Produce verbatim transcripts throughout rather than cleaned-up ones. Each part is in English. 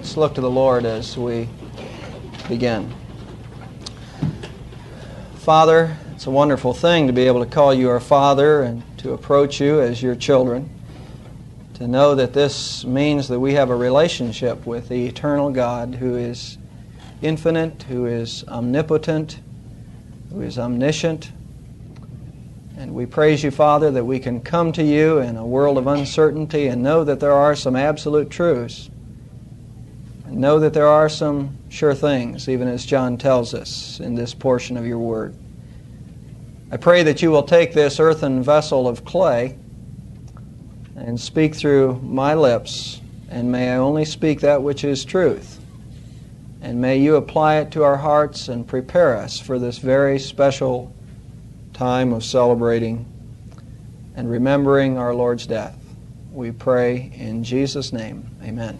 Let's look to the Lord as we begin. Father, it's a wonderful thing to be able to call you our Father and to approach you as your children. To know that this means that we have a relationship with the eternal God who is infinite, who is omnipotent, who is omniscient. And we praise you, Father, that we can come to you in a world of uncertainty and know that there are some absolute truths. And know that there are some sure things, even as John tells us in this portion of your word. I pray that you will take this earthen vessel of clay and speak through my lips, and may I only speak that which is truth. And may you apply it to our hearts and prepare us for this very special time of celebrating and remembering our Lord's death. We pray in Jesus' name. Amen.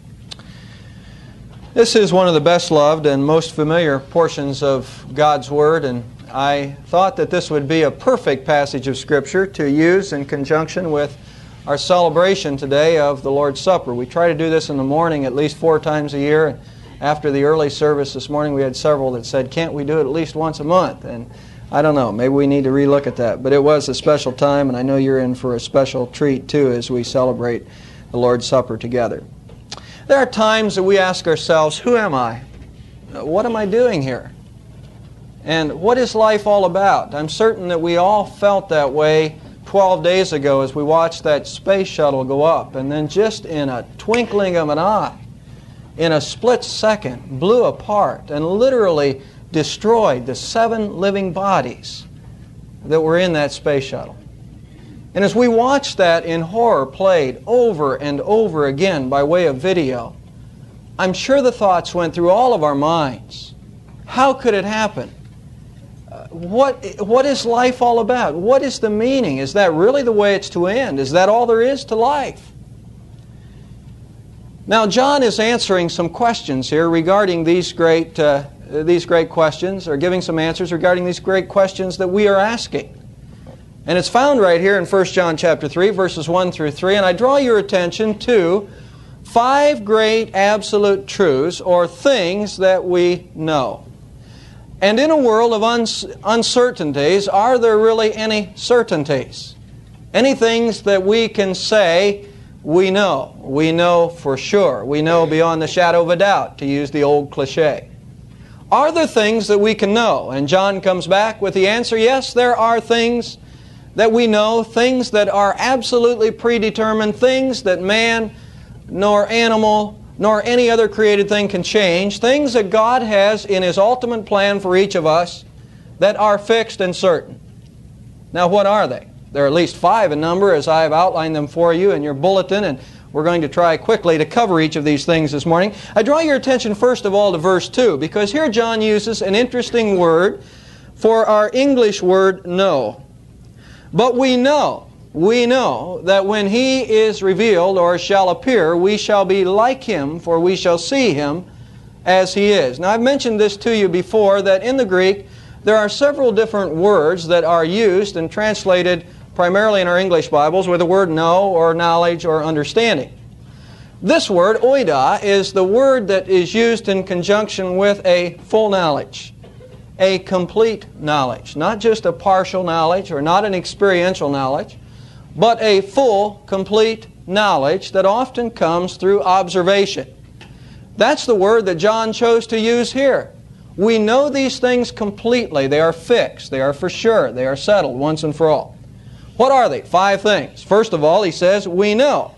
This is one of the best loved and most familiar portions of God's Word, and I thought that this would be a perfect passage of Scripture to use in conjunction with our celebration today of the Lord's Supper. We try to do this in the morning at least four times a year. After the early service this morning, we had several that said, can't we do it at least once a month? And I don't know, maybe we need to relook at that. But it was a special time, and I know you're in for a special treat too as we celebrate the Lord's Supper together. There are times that we ask ourselves, who am I? What am I doing here? And what is life all about? I'm certain that we all felt that way twelve days ago as we watched that space shuttle go up, and then just in a twinkling of an eye, in a split second, blew apart and literally destroyed the seven living bodies that were in that space shuttle. And as we watched that in horror played over and over again by way of video, I'm sure the thoughts went through all of our minds. How could it happen? Uh, what, what is life all about? What is the meaning? Is that really the way it's to end? Is that all there is to life? Now, John is answering some questions here regarding these great, uh, these great questions, or giving some answers regarding these great questions that we are asking. And it's found right here in First John chapter three, verses one through three. And I draw your attention to five great absolute truths, or things that we know. And in a world of uns- uncertainties, are there really any certainties? Any things that we can say we know? We know for sure. We know beyond the shadow of a doubt, to use the old cliche. Are there things that we can know? And John comes back with the answer, yes, there are things that we know, things that are absolutely predetermined, things that man, nor animal, nor any other created thing can change, things that God has in His ultimate plan for each of us that are fixed and certain. Now, what are they? There are at least five in number, as I have outlined them for you in your bulletin, and we're going to try quickly to cover each of these things this morning. I draw your attention first of all to verse two, because here John uses an interesting word for our English word know. But we know, we know that when He is revealed or shall appear, we shall be like Him, for we shall see Him as He is. Now, I've mentioned this to you before, that in the Greek, there are several different words that are used and translated primarily in our English Bibles with the word know, or knowledge, or understanding. This word, oida, is the word that is used in conjunction with a full knowledge. A complete knowledge, not just a partial knowledge or not an experiential knowledge, but a full, complete knowledge that often comes through observation. That's the word that John chose to use here. We know these things completely. They are fixed. They are for sure. They are settled once and for all. What are they? Five things. First of all, he says, we know.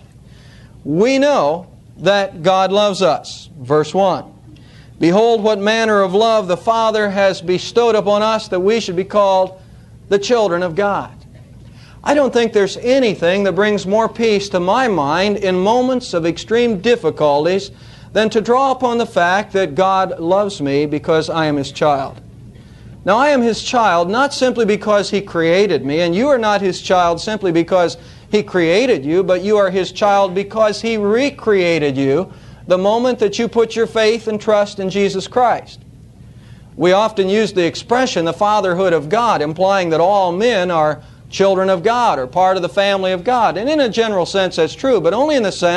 We know that God loves us. Verse one. Behold, what manner of love the Father has bestowed upon us, that we should be called the children of God. I don't think there's anything that brings more peace to my mind in moments of extreme difficulties than to draw upon the fact that God loves me because I am His child. Now, I am His child not simply because He created me, and you are not His child simply because He created you, but you are His child because He recreated you the moment that you put your faith and trust in Jesus Christ. We often use the expression, the fatherhood of God, implying that all men are children of God or part of the family of God. And in a general sense that's true, but only in the sense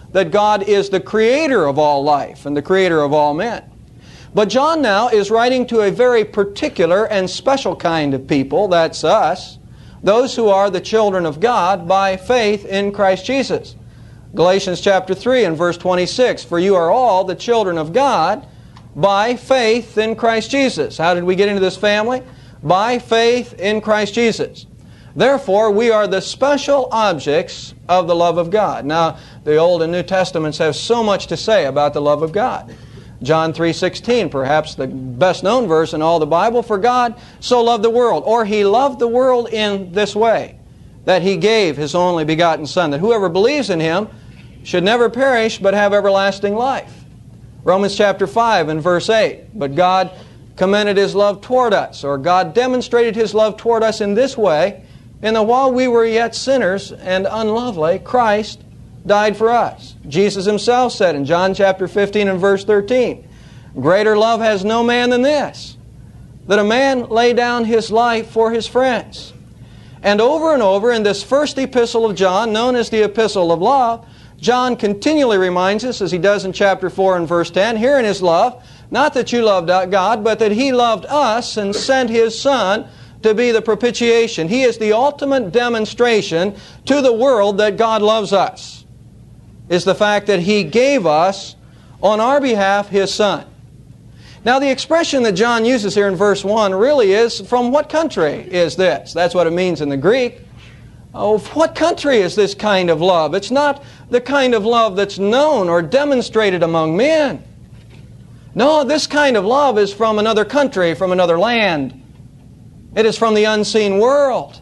that God is the creator of all life and the creator of all men. But John now is writing to a very particular and special kind of people, that's us, those who are the children of God by faith in Christ Jesus. Galatians chapter three and verse twenty-six, "For you are all the children of God by faith in Christ Jesus." How did we get into this family? By faith in Christ Jesus. Therefore, we are the special objects of the love of God. Now, the Old and New Testaments have so much to say about the love of God. John three sixteen, perhaps the best known verse in all the Bible, "For God so loved the world," or He loved the world in this way, that He gave His only begotten Son, that whoever believes in Him should never perish but have everlasting life. Romans chapter five and verse eight, "But God commended His love toward us," or God demonstrated His love toward us in this way, "in that while we were yet sinners and unlovely, Christ died for us." Jesus Himself said in John chapter fifteen and verse thirteen, "Greater love has no man than this, that a man lay down his life for his friends." And over and over in this first epistle of John, known as the Epistle of Love, John continually reminds us, as he does in chapter four and verse ten, "Herein is love, not that you loved God, but that He loved us and sent His Son to be the propitiation." He is the ultimate demonstration to the world that God loves us, is the fact that He gave us on our behalf His Son. Now the expression that John uses here in verse one really is, from what country is this? That's what it means in the Greek. Oh, what country is this kind of love? It's not the kind of love that's known or demonstrated among men. No, this kind of love is from another country, from another land. It is from the unseen world.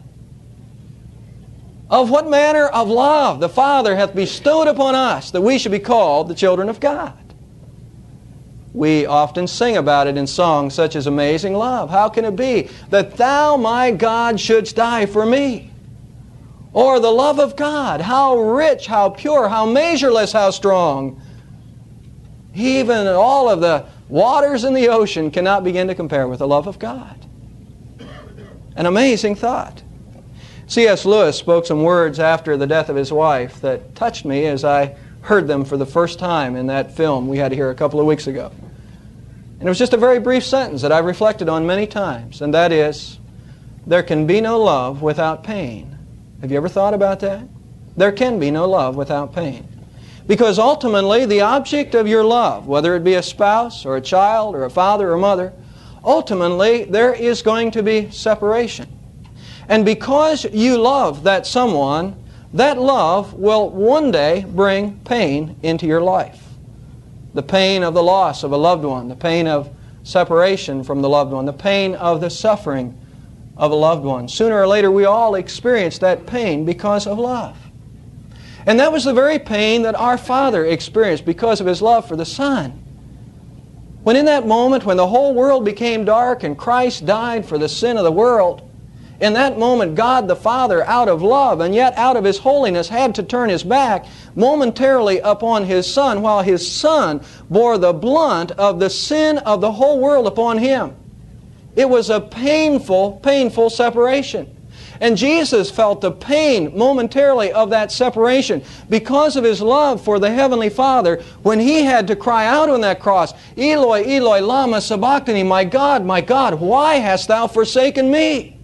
Of what manner of love the Father hath bestowed upon us, that we should be called the children of God. We often sing about it in songs such as "Amazing Love." How can it be that Thou, my God, shouldst die for me? Or the love of God, how rich, how pure, how measureless, how strong. Even all of the waters in the ocean cannot begin to compare with the love of God. An amazing thought. C S Lewis spoke some words after the death of his wife that touched me as I heard them for the first time in that film we had here a couple of weeks ago. And it was just a very brief sentence that I've reflected on many times, and that is, "There can be no love without pain." Have you ever thought about that? There can be no love without pain. Because ultimately, the object of your love, whether it be a spouse or a child or a father or mother, ultimately there is going to be separation. And because you love that someone, that love will one day bring pain into your life. The pain of the loss of a loved one, the pain of separation from the loved one, the pain of the suffering of a loved one. Sooner or later we all experience that pain because of love. And that was the very pain that our Father experienced because of His love for the Son. When in that moment when the whole world became dark and Christ died for the sin of the world, in that moment God the Father, out of love and yet out of His holiness, had to turn His back momentarily upon His Son, while His Son bore the brunt of the sin of the whole world upon Him. It was a painful, painful separation. And Jesus felt the pain momentarily of that separation because of His love for the Heavenly Father when He had to cry out on that cross, "Eloi, Eloi, lama sabachthani," "My God, my God, why hast Thou forsaken me?"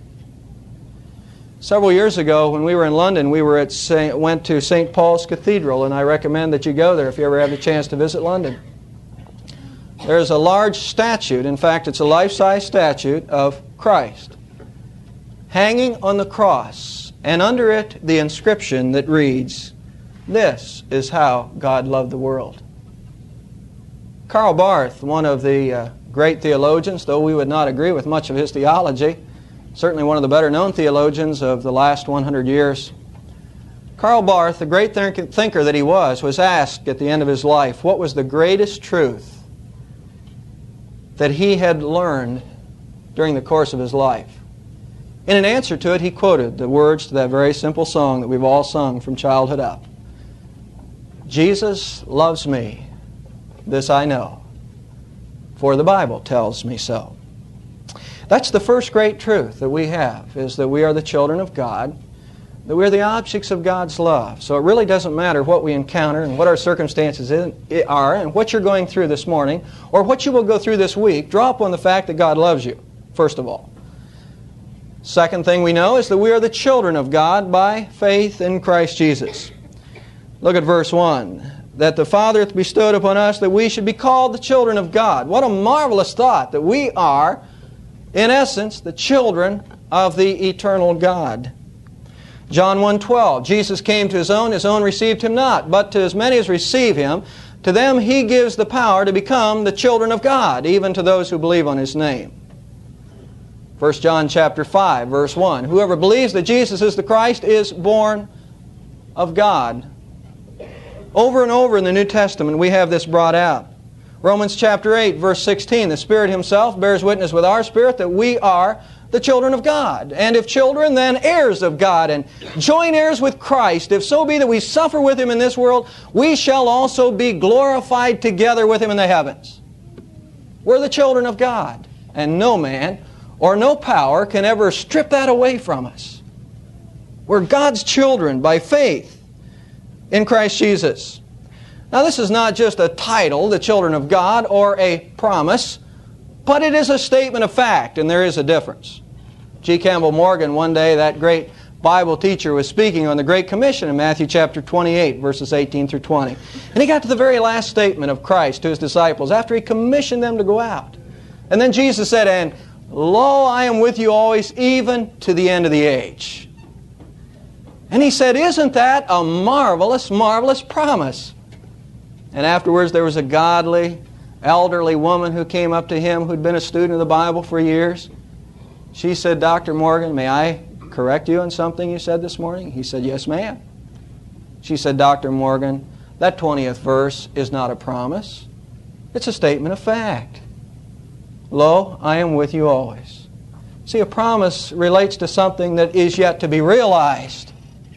Several years ago when we were in London, we were at Saint, went to Saint Paul's Cathedral, and I recommend that you go there if you ever have the chance to visit London. There's a large statue, in fact it's a life-size statue of Christ, hanging on the cross, and under it the inscription that reads, "This is how God loved the world." Karl Barth, one of the uh, great theologians, though we would not agree with much of his theology, certainly one of the better known theologians of the last one hundred years, Karl Barth, the great think- thinker that he was, was asked at the end of his life what was the greatest truth that he had learned during the course of his life. In an answer to it, he quoted the words to that very simple song that we've all sung from childhood up. "Jesus loves me, this I know, for the Bible tells me so." That's the first great truth that we have, is that we are the children of God that we're the objects of God's love. So it really doesn't matter what we encounter and what our circumstances are and what you're going through this morning or what you will go through this week. Draw upon the fact that God loves you, first of all. Second thing we know is that we are the children of God by faith in Christ Jesus. Look at verse one. That the Father hath bestowed upon us that we should be called the children of God. What a marvelous thought that we are, in essence, the children of the eternal God. John one twelve, Jesus came to His own, His own received Him not, but to as many as receive Him, to them He gives the power to become the children of God, even to those who believe on His name. First John chapter five, verse one, whoever believes that Jesus is the Christ is born of God. Over and over in the New Testament we have this brought out. Romans chapter eight, verse sixteen, the Spirit Himself bears witness with our spirit that we are the children of God. And if children, then heirs of God, and joint heirs with Christ, if so be that we suffer with Him in this world, we shall also be glorified together with Him in the heavens. We're the children of God, and no man or no power can ever strip that away from us. We're God's children by faith in Christ Jesus. Now this is not just a title, the children of God, or a promise, but it is a statement of fact, and there is a difference. G. Campbell Morgan, one day, that great Bible teacher, was speaking on the Great Commission in Matthew chapter twenty-eight, verses eighteen through twenty. And he got to the very last statement of Christ to His disciples after He commissioned them to go out. And then Jesus said, and lo, I am with you always, even to the end of the age. And He said, isn't that a marvelous, marvelous promise? And afterwards there was a godly, elderly woman who came up to him who'd been a student of the Bible for years. She said, Doctor Morgan, may I correct you on something you said this morning? He said, yes, ma'am. She said, Doctor Morgan, that twentieth verse is not a promise. It's a statement of fact. Lo, I am with you always. See, a promise relates to something that is yet to be realized.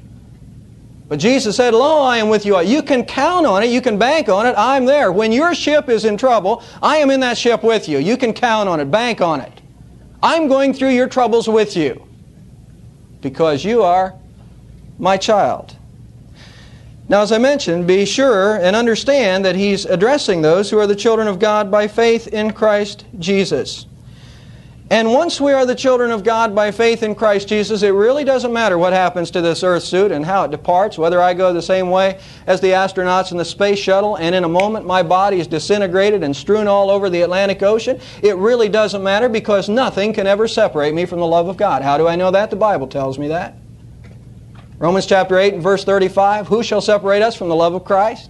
But Jesus said, lo, I am with you. You can count on it. You can bank on it. I'm there. When your ship is in trouble, I am in that ship with you. You can count on it. Bank on it. I'm going through your troubles with you because you are my child. Now, as I mentioned, be sure and understand that He's addressing those who are the children of God by faith in Christ Jesus. And once we are the children of God by faith in Christ Jesus, it really doesn't matter what happens to this earth suit and how it departs, whether I go the same way as the astronauts in the space shuttle and in a moment my body is disintegrated and strewn all over the Atlantic Ocean. It really doesn't matter because nothing can ever separate me from the love of God. How do I know that? The Bible tells me that. Romans chapter eight and verse thirty-five, who shall separate us from the love of Christ?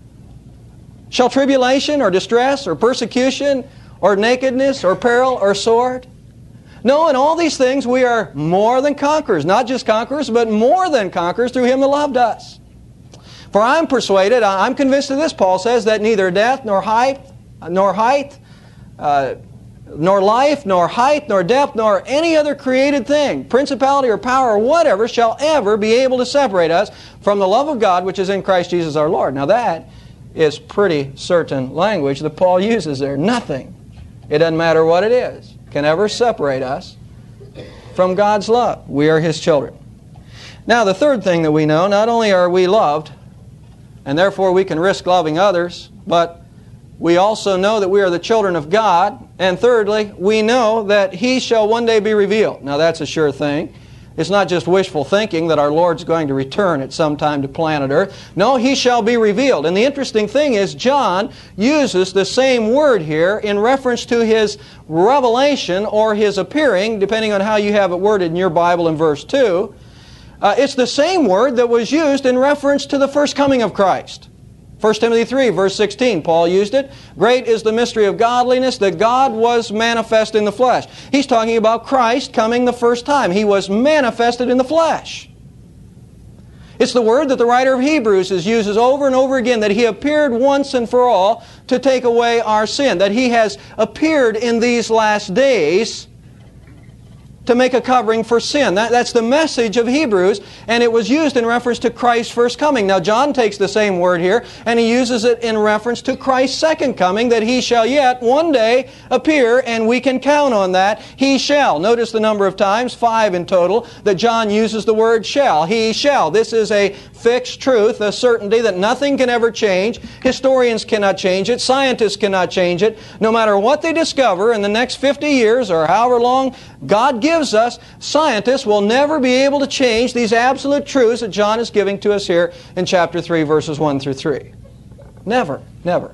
Shall tribulation or distress or persecution or nakedness, or peril, or sword? No, in all these things we are more than conquerors. Not just conquerors, but more than conquerors through Him that loved us. For I'm persuaded, I'm convinced of this, Paul says, that neither death, nor height, nor height, uh, nor life, nor height, nor depth, nor any other created thing, principality or power or whatever, shall ever be able to separate us from the love of God which is in Christ Jesus our Lord. Now that is pretty certain language that Paul uses there. Nothing. It doesn't matter what it is, can ever separate us from God's love. We are His children. Now the third thing that we know, not only are we loved, and therefore we can risk loving others, but we also know that we are the children of God, and thirdly, we know that He shall one day be revealed. Now that's a sure thing. It's not just wishful thinking that our Lord's going to return at some time to planet Earth. No, He shall be revealed. And the interesting thing is John uses the same word here in reference to His revelation or His appearing, depending on how you have it worded in your Bible in verse two. Uh, it's the same word that was used in reference to the first coming of Christ. First Timothy three, verse sixteen, Paul used it. Great is the mystery of godliness, that God was manifest in the flesh. He's talking about Christ coming the first time. He was manifested in the flesh. It's the word that the writer of Hebrews uses over and over again, that He appeared once and for all to take away our sin. That He has appeared in these last days to make a covering for sin. That, that's the message of Hebrews, and it was used in reference to Christ's first coming. Now John takes the same word here, and he uses it in reference to Christ's second coming, that He shall yet one day appear, and we can count on that. He shall. Notice the number of times, five in total, that John uses the word shall. He shall. This is a fixed truth, a certainty that nothing can ever change. Historians cannot change it. Scientists cannot change it. No matter what they discover in the next fifty years or however long God gives us, scientists will never be able to change these absolute truths that John is giving to us here in chapter three, verses one through three. Never, never.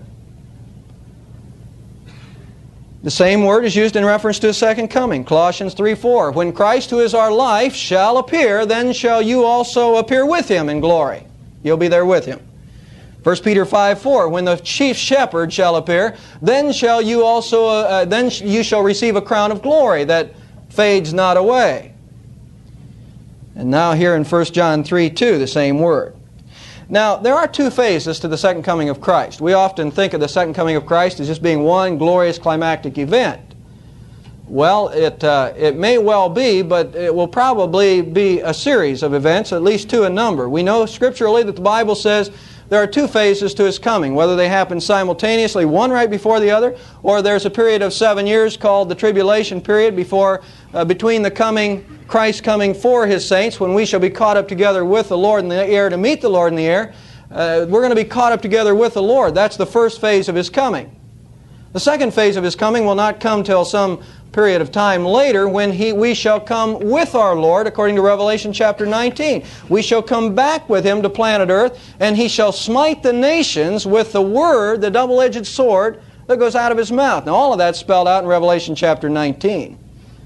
The same word is used in reference to His second coming. Colossians three four. When Christ, who is our life, shall appear, then shall you also appear with Him in glory. You'll be there with Him. First Peter five four. When the chief shepherd shall appear, then shall you also uh, then you shall receive a crown of glory that fades not away. And now here in First John three two, the same word. Now, there are two phases to the second coming of Christ. We often think of the second coming of Christ as just being one glorious climactic event. Well, it, uh, it may well be, but it will probably be a series of events, at least two in number. We know scripturally that the Bible says there are two phases to His coming, whether they happen simultaneously, one right before the other, or there's a period of seven years called the tribulation period before, uh, between the coming, Christ coming for His saints, when we shall be caught up together with the Lord in the air to meet the Lord in the air. Uh, we're going to be caught up together with the Lord. That's the first phase of His coming. The second phase of His coming will not come till some period of time later, when he, we shall come with our Lord, according to Revelation chapter nineteen. We shall come back with Him to planet Earth, and He shall smite the nations with the word, the double-edged sword, that goes out of His mouth. Now all of that's spelled out in Revelation chapter nineteen.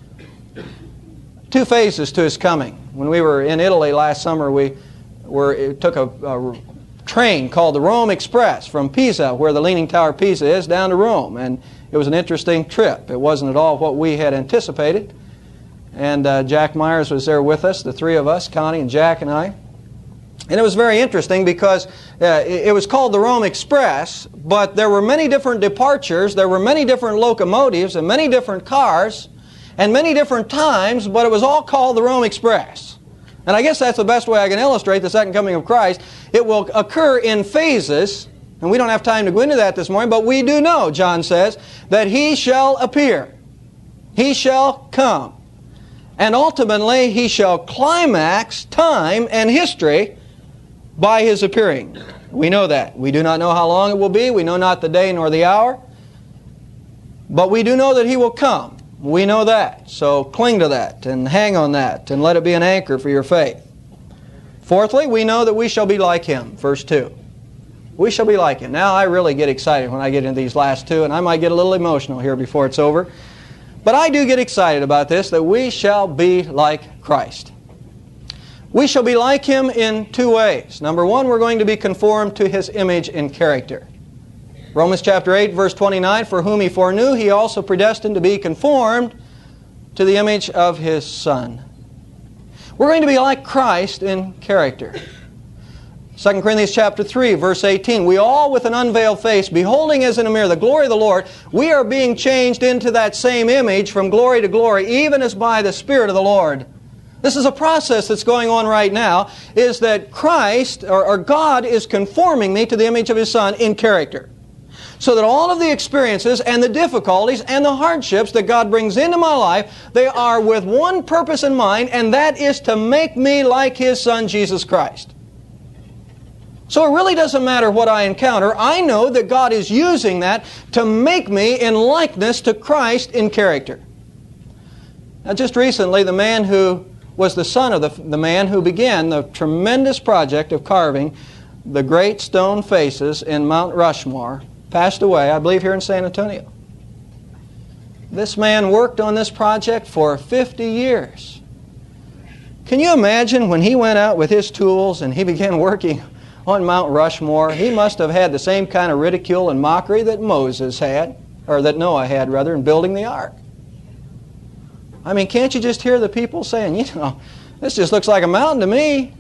Two phases to His coming. When we were in Italy last summer, we were, took a, a train called the Rome Express from Pisa, where the Leaning Tower of Pisa is, down to Rome. And it was an interesting trip. It wasn't at all what we had anticipated. And uh, Jack Myers was there with us, the three of us, Connie and Jack and I. And it was very interesting because uh, it, it was called the Rome Express, but there were many different departures, there were many different locomotives and many different cars and many different times, but it was all called the Rome Express. And I guess that's the best way I can illustrate the second coming of Christ. It will occur in phases, and we don't have time to go into that this morning, but we do know, John says, that He shall appear. He shall come. And ultimately, He shall climax time and history by His appearing. We know that. We do not know how long it will be. We know not the day nor the hour. But we do know that He will come. We know that. So cling to that and hang on that and let it be an anchor for your faith. Fourthly, we know that we shall be like Him. Verse two. We shall be like Him. Now I really get excited when I get into these last two, and I might get a little emotional here before it's over. But I do get excited about this, that we shall be like Christ. We shall be like Him in two ways. Number one, we're going to be conformed to His image and character. Romans chapter eight, verse twenty-nine, for whom He foreknew, He also predestined to be conformed to the image of His Son. We're going to be like Christ in character. Second Corinthians chapter three, verse eighteen, we all with an unveiled face, beholding as in a mirror the glory of the Lord, we are being changed into that same image from glory to glory, even as by the Spirit of the Lord. This is a process that's going on right now, is that Christ, or, or God, is conforming me to the image of His Son in character. So that all of the experiences and the difficulties and the hardships that God brings into my life, they are with one purpose in mind, and that is to make me like His Son, Jesus Christ. So it really doesn't matter what I encounter. I know that God is using that to make me in likeness to Christ in character. Now just recently, the man who was the son of the, the man who began the tremendous project of carving the great stone faces in Mount Rushmore passed away, I believe, here in San Antonio. This man worked on this project for fifty years. Can you imagine when he went out with his tools and he began working on Mount Rushmore? He must have had the same kind of ridicule and mockery that Moses had, or that Noah had, rather, in building the ark. I mean, can't you just hear the people saying, you know, this just looks like a mountain to me?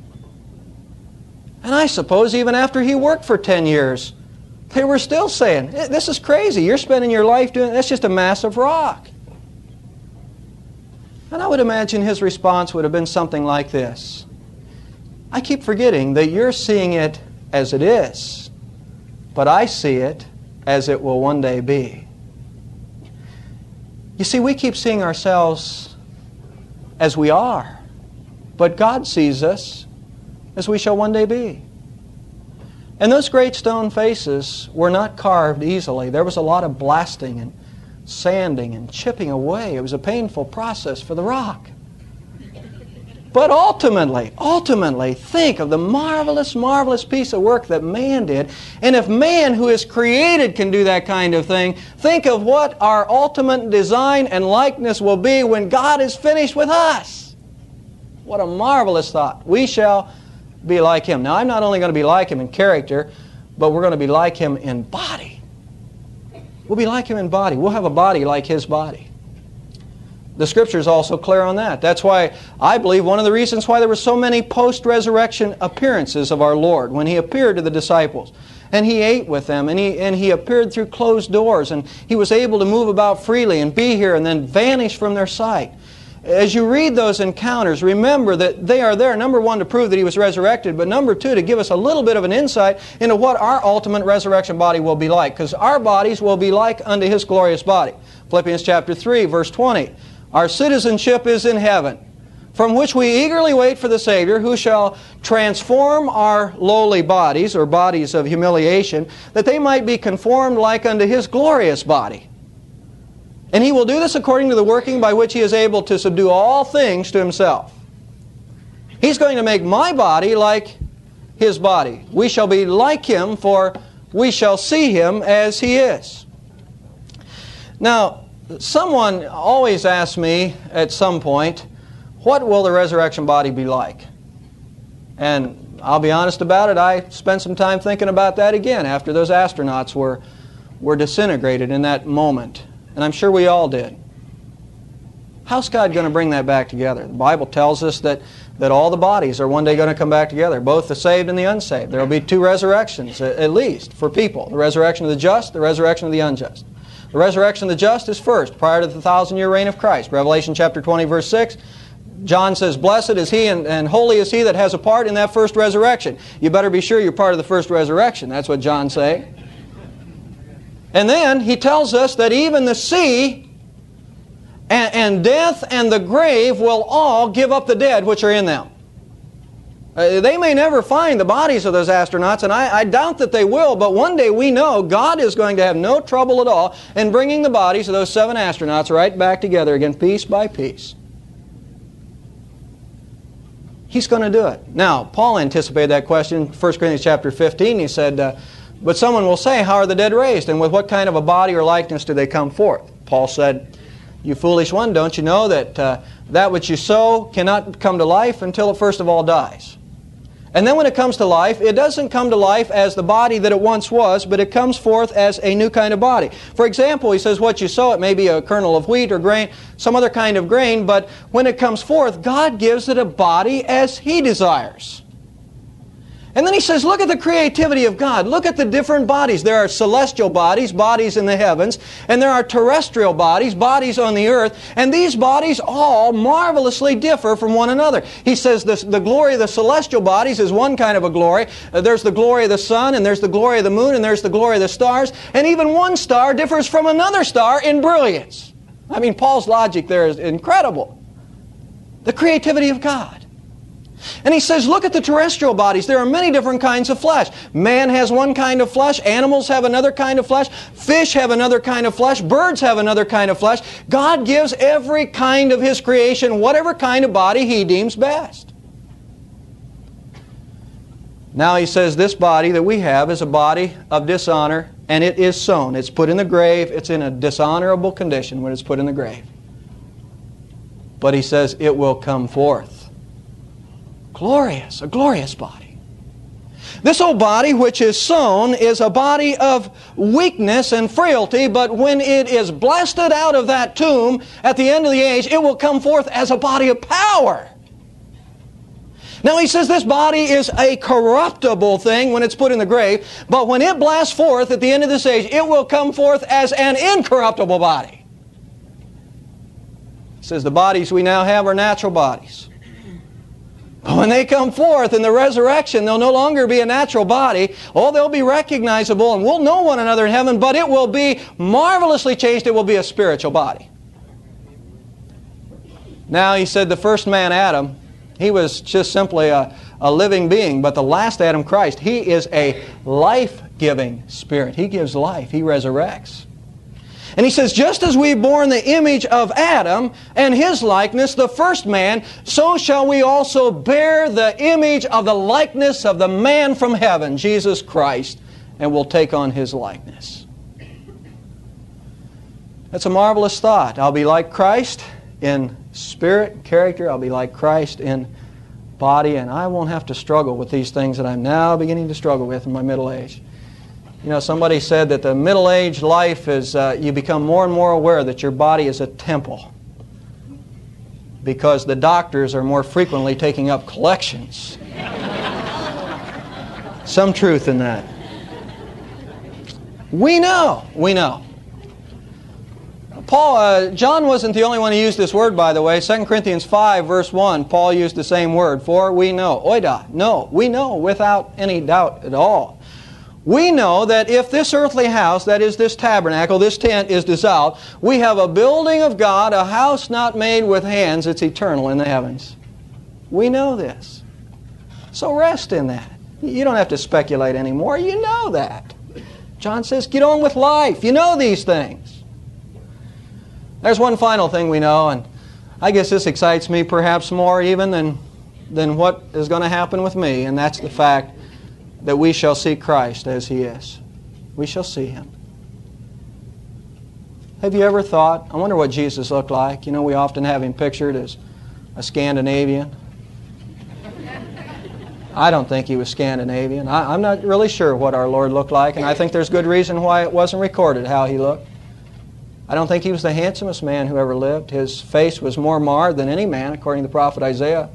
And I suppose even after he worked for ten years, they were still saying, this is crazy. You're spending your life doing, that's just a massive rock. And I would imagine his response would have been something like this. I keep forgetting that you're seeing it as it is, but I see it as it will one day be. You see, we keep seeing ourselves as we are, but God sees us as we shall one day be. And those great stone faces were not carved easily. There was a lot of blasting and sanding and chipping away. It was a painful process for the rock. But ultimately, ultimately, think of the marvelous, marvelous piece of work that man did. And if man who is created can do that kind of thing, think of what our ultimate design and likeness will be when God is finished with us. What a marvelous thought. We shall be like Him. Now, I'm not only going to be like Him in character, but we're going to be like Him in body. We'll be like Him in body. We'll have a body like His body. The Scripture is also clear on that. That's why I believe one of the reasons why there were so many post-resurrection appearances of our Lord, when He appeared to the disciples. And He ate with them, and he, and he appeared through closed doors, and He was able to move about freely and be here and then vanish from their sight. As you read those encounters, remember that they are there, number one, to prove that He was resurrected, but number two, to give us a little bit of an insight into what our ultimate resurrection body will be like, because our bodies will be like unto His glorious body. Philippians chapter three, verse twenty. Our citizenship is in heaven, from which we eagerly wait for the Savior, who shall transform our lowly bodies, or bodies of humiliation, that they might be conformed like unto His glorious body. And He will do this according to the working by which He is able to subdue all things to Himself. He's going to make my body like His body. We shall be like Him, for we shall see Him as He is. Now, someone always asks me at some point, what will the resurrection body be like? And I'll be honest about it, I spent some time thinking about that again after those astronauts were, were disintegrated in that moment. And I'm sure we all did. How's God going to bring that back together? The Bible tells us that, that all the bodies are one day going to come back together, both the saved and the unsaved. There will be two resurrections, at least, for people. The resurrection of the just, the resurrection of the unjust. The resurrection of the just is first, prior to the thousand-year reign of Christ. Revelation chapter twenty, verse six, John says, blessed is he and, and holy is he that has a part in that first resurrection. You better be sure you're part of the first resurrection. That's what John's saying. And then he tells us that even the sea and, and death and the grave will all give up the dead which are in them. Uh, they may never find the bodies of those astronauts, and I, I doubt that they will, but one day we know God is going to have no trouble at all in bringing the bodies of those seven astronauts right back together again, piece by piece. He's going to do it. Now, Paul anticipated that question in First Corinthians chapter fifteen. He said, uh, but someone will say, how are the dead raised? And with what kind of a body or likeness do they come forth? Paul said, you foolish one, don't you know that uh, that which you sow cannot come to life until it first of all dies? And then when it comes to life, it doesn't come to life as the body that it once was, but it comes forth as a new kind of body. For example, he says what you sow, it may be a kernel of wheat or grain, some other kind of grain, but when it comes forth, God gives it a body as He desires. And then he says, look at the creativity of God. Look at the different bodies. There are celestial bodies, bodies in the heavens, and there are terrestrial bodies, bodies on the earth, and these bodies all marvelously differ from one another. He says this, the glory of the celestial bodies is one kind of a glory. Uh, there's the glory of the sun, and there's the glory of the moon, and there's the glory of the stars, and even one star differs from another star in brilliance. I mean, Paul's logic there is incredible. The creativity of God. And he says, look at the terrestrial bodies. There are many different kinds of flesh. Man has one kind of flesh. Animals have another kind of flesh. Fish have another kind of flesh. Birds have another kind of flesh. God gives every kind of His creation whatever kind of body He deems best. Now he says this body that we have is a body of dishonor, and it is sown. It's put in the grave. It's in a dishonorable condition when it's put in the grave. But he says it will come forth. Glorious, a glorious body. This old body which is sown is a body of weakness and frailty, but when it is blasted out of that tomb at the end of the age, it will come forth as a body of power. Now he says this body is a corruptible thing when it's put in the grave, but when it blasts forth at the end of this age, it will come forth as an incorruptible body. says the bodies we now have are natural bodies. But when they come forth in the resurrection, they'll no longer be a natural body. Oh, they'll be recognizable and we'll know one another in heaven, but it will be marvelously changed. It will be a spiritual body. Now, he said the first man, Adam, he was just simply a, a living being. But the last Adam, Christ, he is a life-giving spirit. He gives life. He resurrects. And he says, just as we bore the image of Adam and his likeness, the first man, so shall we also bear the image of the likeness of the man from heaven, Jesus Christ, and will take on his likeness. That's a marvelous thought. I'll be like Christ in spirit and character. I'll be like Christ in body, and I won't have to struggle with these things that I'm now beginning to struggle with in my middle age. You know, somebody said that the middle-aged life is, uh, you become more and more aware that your body is a temple because the doctors are more frequently taking up collections. Some truth in that. We know, we know. Paul, uh, John wasn't the only one who used this word, by the way. Second Corinthians five, verse one, Paul used the same word. For we know. Oida. No. We know without any doubt at all. We know that if this earthly house, that is this tabernacle, this tent is dissolved, we have a building of God, a house not made with hands. It's eternal in the heavens. We know this. So rest in that. You don't have to speculate anymore. You know that. John says, get on with life. You know these things. There's one final thing we know, and I guess this excites me perhaps more even than, than what is going to happen with me, and that's the fact that we shall see Christ as He is. We shall see Him. Have you ever thought, I wonder what Jesus looked like? You know, we often have Him pictured as a Scandinavian. I don't think He was Scandinavian. I, I'm not really sure what our Lord looked like, and I think there's good reason why it wasn't recorded how He looked. I don't think He was the handsomest man who ever lived. His face was more marred than any man, according to the prophet Isaiah.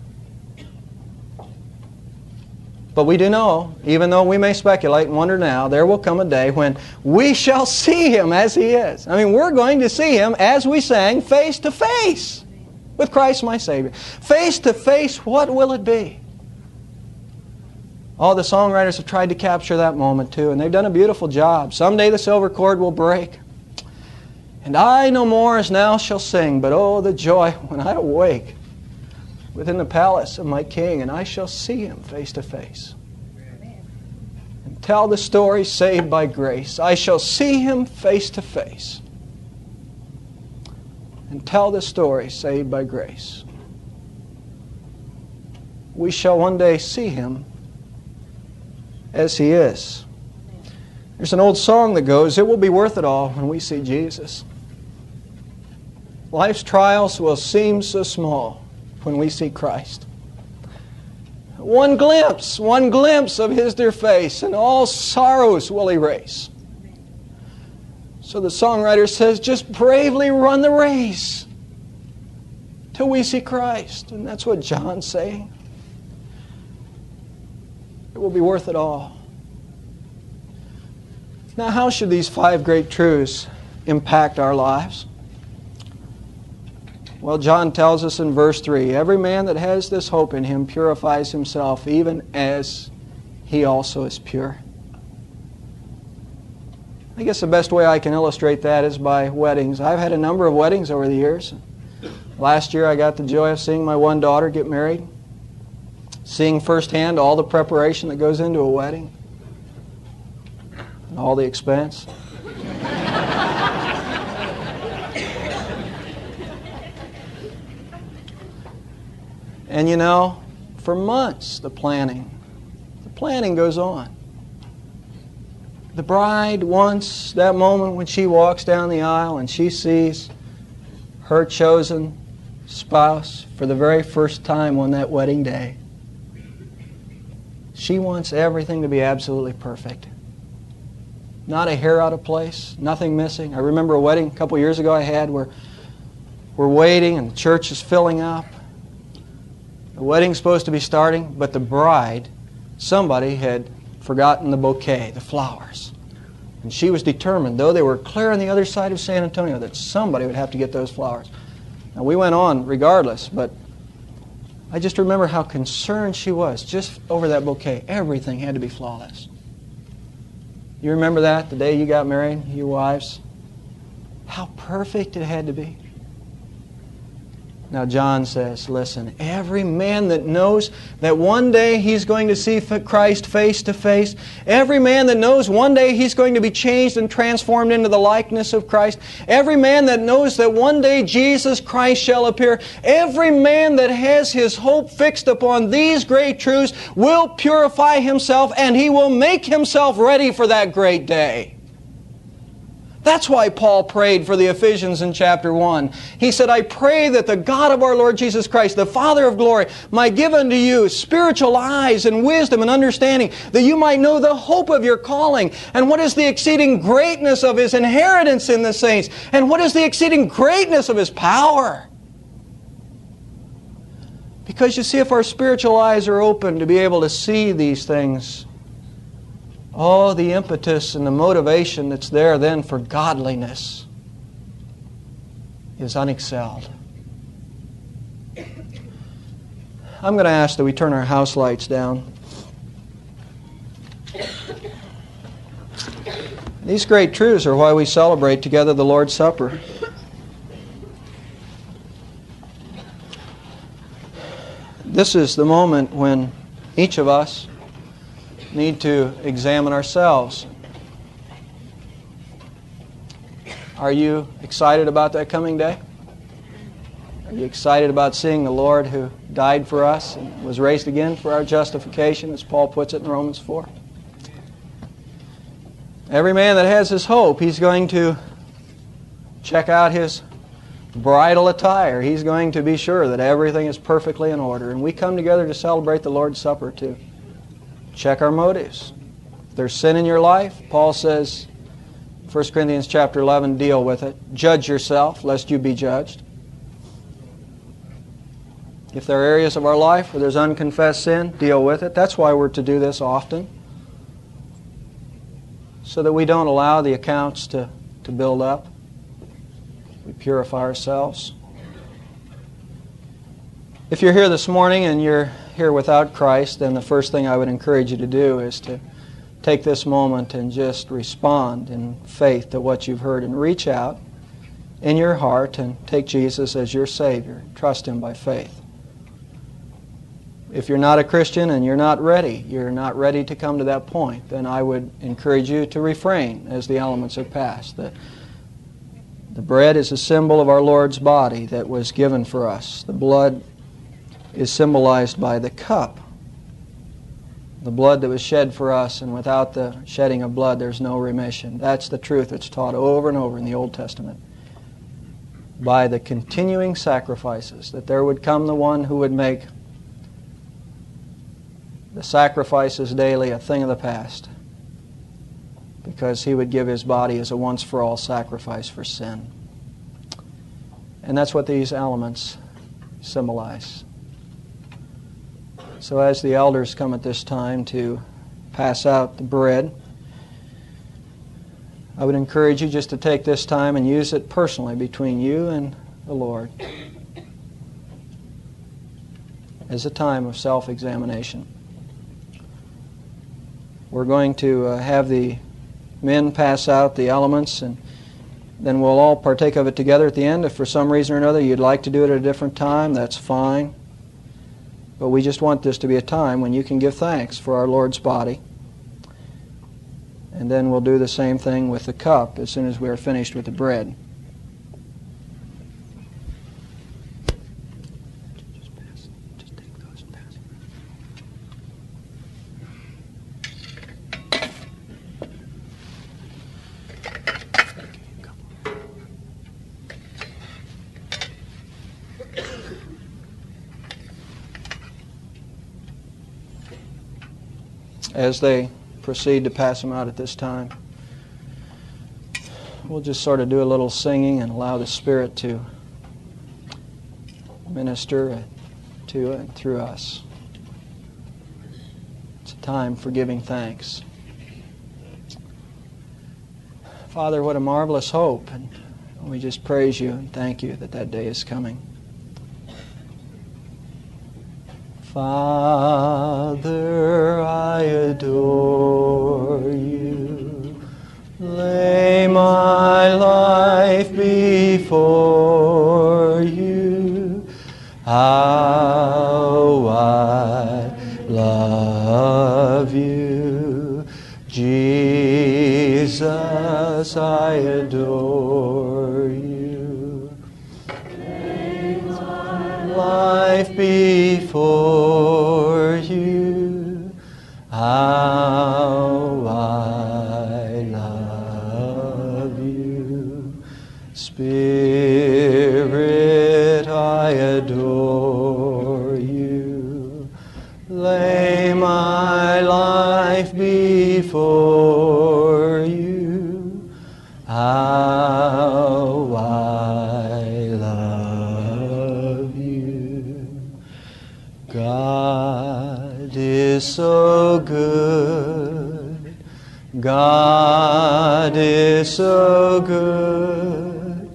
But we do know, even though we may speculate and wonder now, there will come a day when we shall see Him as He is. I mean, we're going to see Him, as we sang, face to face with Christ my Savior. Face to face, what will it be? All the songwriters have tried to capture that moment too, and they've done a beautiful job. Someday the silver cord will break. And I no more as now shall sing, but oh, the joy when I awake within the palace of my King, and I shall see Him face to face. And tell the story saved by grace. I shall see Him face to face. And tell the story saved by grace. We shall one day see Him as He is. There's an old song that goes, it will be worth it all when we see Jesus. Life's trials will seem so small when we see Christ. One glimpse, one glimpse of His dear face, and all sorrows will erase. So the songwriter says, just bravely run the race till we see Christ. And that's what John's saying. It will be worth it all. Now, how should these five great truths impact our lives? Well, John tells us in verse three, every man that has this hope in him purifies himself, even as he also is pure. I guess the best way I can illustrate that is by weddings. I've had a number of weddings over the years. Last year I got the joy of seeing my one daughter get married, seeing firsthand all the preparation that goes into a wedding, and all the expense. And you know, for months the planning, the planning goes on. The bride wants that moment when she walks down the aisle and she sees her chosen spouse for the very first time on that wedding day. She wants everything to be absolutely perfect. Not a hair out of place, nothing missing. I remember a wedding a couple years ago I had where we're waiting and the church is filling up. The wedding's supposed to be starting, but the bride, somebody had forgotten the bouquet, the flowers. And she was determined, though they were clear on the other side of San Antonio, that somebody would have to get those flowers. Now, we went on regardless, but I just remember how concerned she was just over that bouquet. Everything had to be flawless. You remember that, the day you got married, you wives? How perfect it had to be. Now John says, listen, every man that knows that one day he's going to see Christ face to face, every man that knows one day he's going to be changed and transformed into the likeness of Christ, every man that knows that one day Jesus Christ shall appear, every man that has his hope fixed upon these great truths will purify himself, and he will make himself ready for that great day. That's why Paul prayed for the Ephesians in chapter one. He said, I pray that the God of our Lord Jesus Christ, the Father of glory, might give unto you spiritual eyes and wisdom and understanding, that you might know the hope of your calling, and what is the exceeding greatness of His inheritance in the saints, and what is the exceeding greatness of His power. Because you see, if our spiritual eyes are open to be able to see these things, oh, the impetus and the motivation that's there then for godliness is unexcelled. I'm going to ask that we turn our house lights down. These great truths are why we celebrate together the Lord's Supper. This is the moment when each of us need to examine ourselves. Are you excited about that coming day? Are you excited about seeing the Lord who died for us and was raised again for our justification, as Paul puts it in Romans four? Every man that has his hope, he's going to check out his bridal attire. He's going to be sure that everything is perfectly in order. And we come together to celebrate the Lord's Supper too. Check our motives. If there's sin in your life, Paul says, First Corinthians chapter eleven, deal with it. Judge yourself, lest you be judged. If there are areas of our life where there's unconfessed sin, deal with it. That's why we're to do this often, so that we don't allow the accounts to, to build up. We purify ourselves. If you're here this morning and you're here without Christ, then the first thing I would encourage you to do is to take this moment and just respond in faith to what you've heard, and reach out in your heart and take Jesus as your Savior. Trust Him by faith. If you're not a Christian and you're not ready, you're not ready to come to that point, then I would encourage you to refrain as the elements have passed. The, the bread is a symbol of our Lord's body that was given for us. The blood is symbolized by the cup. The blood that was shed for us, and without the shedding of blood there's no remission. That's the truth that's taught over and over in the Old Testament. By the continuing sacrifices, that there would come the one who would make the sacrifices daily a thing of the past, because He would give His body as a once-for-all sacrifice for sin. And that's what these elements symbolize. So as the elders come at this time to pass out the bread, I would encourage you just to take this time and use it personally between you and the Lord as a time of self-examination. We're going to uh, have the men pass out the elements, and then we'll all partake of it together at the end. If for some reason or another you'd like to do it at a different time, that's fine. But we just want this to be a time when you can give thanks for our Lord's body. And then we'll do the same thing with the cup as soon as we are finished with the bread. Just take those and pass As they proceed to pass them out at this time, we'll just sort of do a little singing and allow the Spirit to minister to and through us. It's a time for giving thanks. Father, what a marvelous hope, and We just praise you and thank you that that day is coming. Father, I adore you. Lay my life before you. How I love you. Jesus, I adore you. Lay my life before you. How I love you. Spirit, I adore you. Lay my life before you. How I love you. God is so good. God is so good.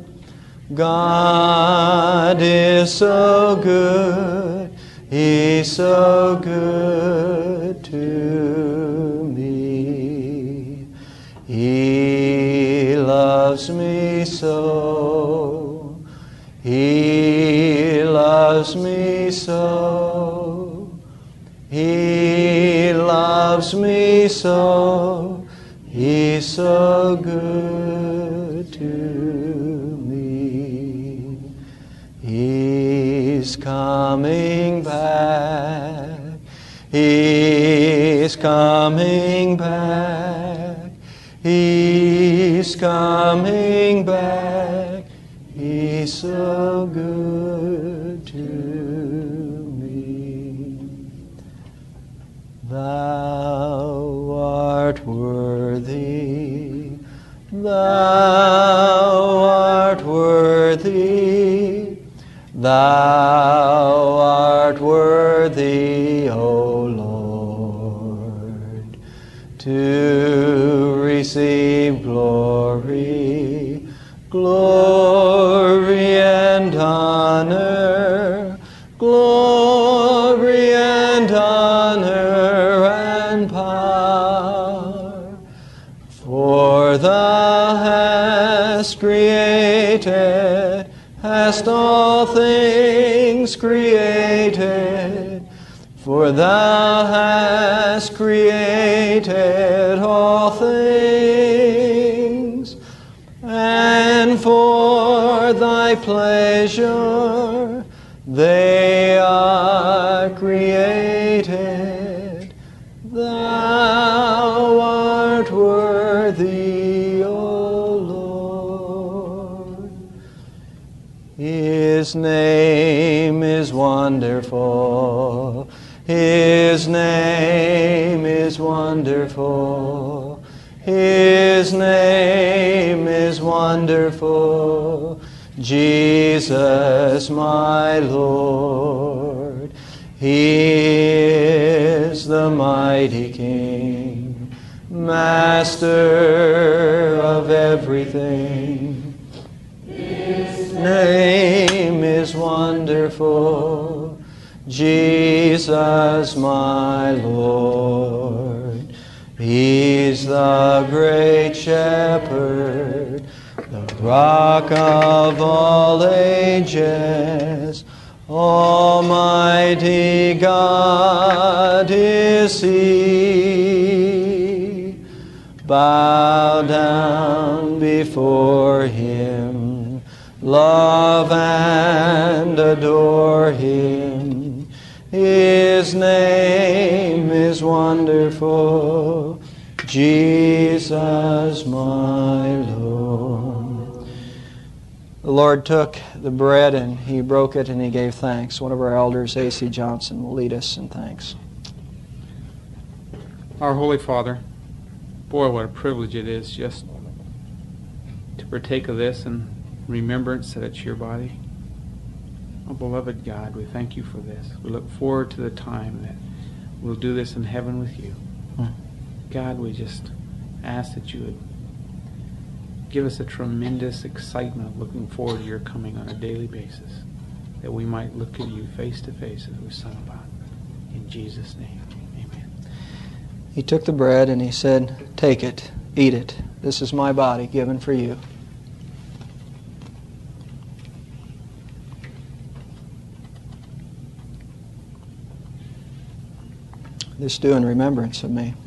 God is so good. He's so good to me. He loves me so. He loves me so. He loves me so. He's so good to me. He's coming back. He's coming back. He's coming back. He's so good to me. Thou art worthy. Thou art worthy. Thou art worthy, O Lord, to receive glory, glory and honor, glory and honor and power. For thou hast created, hast all things created, for thou hast created all things, and for thy pleasure they are created. Thou art worthy, O Lord. His name is wonderful. His name is wonderful. His name is wonderful. Jesus, my Lord. He is the mighty King, Master of everything. His name is wonderful. Jesus, my Lord. He's the great shepherd, the rock of all ages. Almighty God is He. Bow down before Him, love and adore Him. His name is wonderful, Jesus, my Lord. The Lord took the bread and He broke it and He gave thanks. One of our elders, A C Johnson, will lead us in thanks. Our Holy Father, boy, what a privilege it is just to partake of this in remembrance that it's your body. Oh, beloved God, we thank you for this. We look forward to the time that we'll do this in heaven with you. Hmm. God, we just ask that you would give us a tremendous excitement of looking forward to your coming on a daily basis, that we might look at you face to face as we sung about. In Jesus' name, amen. He took the bread and he said, "Take it, eat it. This is my body given for you." This do in remembrance of me.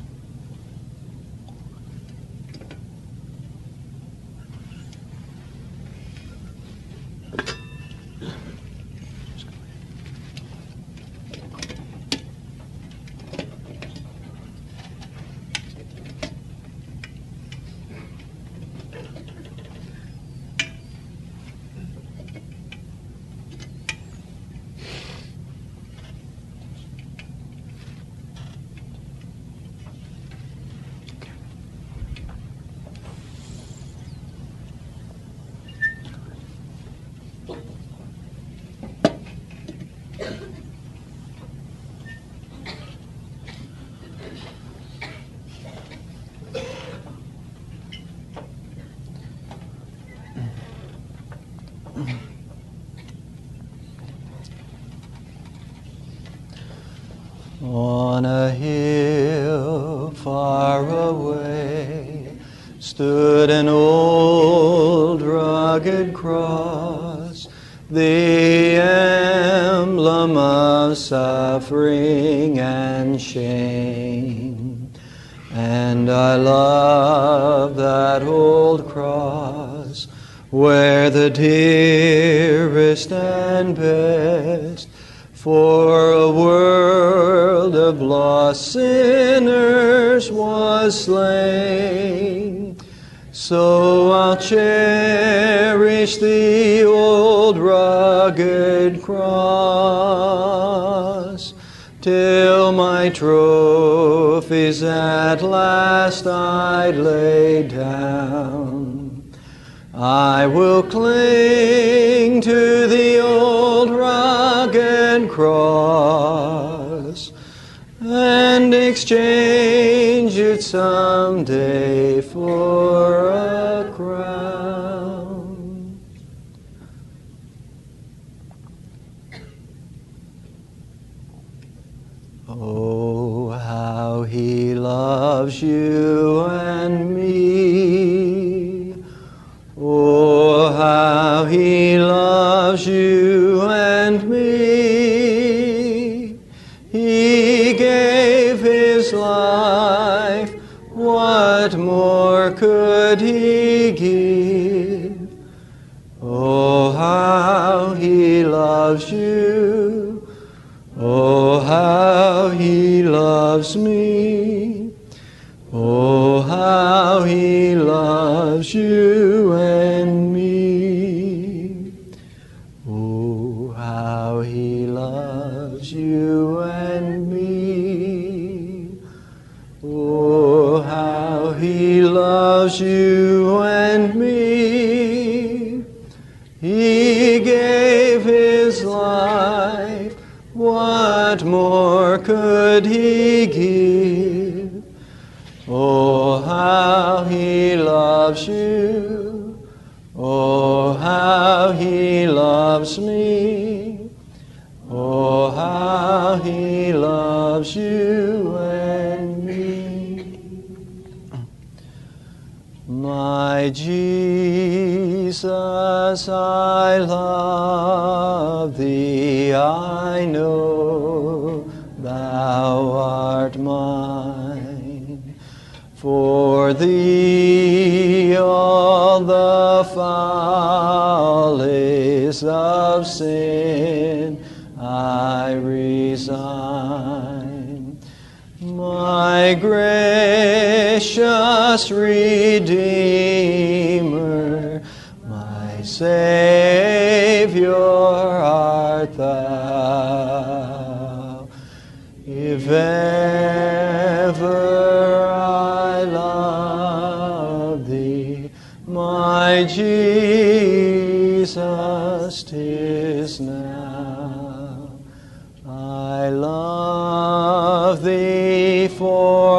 On a hill far away stood an old rugged cross, the emblem of suffering and shame. And I love that old cross, where the dearest and best for a world of lost sinners was slain. So I'll cherish the old rugged cross till my trophies at last I lay down. I will cling to the old rugged cross and exchange it someday for a crown. Oh, how He loves you and me. Oh, how He loves you and me. He gave His life. What more could He give? Oh, how He loves you. Oh, how He loves me. Oh, how He loves you and me. Oh, how He loves you and me. Oh, how He loves you and me. He gave His life. What more could He give? Oh, how He loves you. Oh, how He loves me. Oh, how He loves you and me. My Jesus, I love Thee. I know Thou art mine. For Thee all the follies of sin I resign. My gracious Redeemer, my Savior art Thou. If ever I love Thee, my Jesus, 'tis now. I love Thee for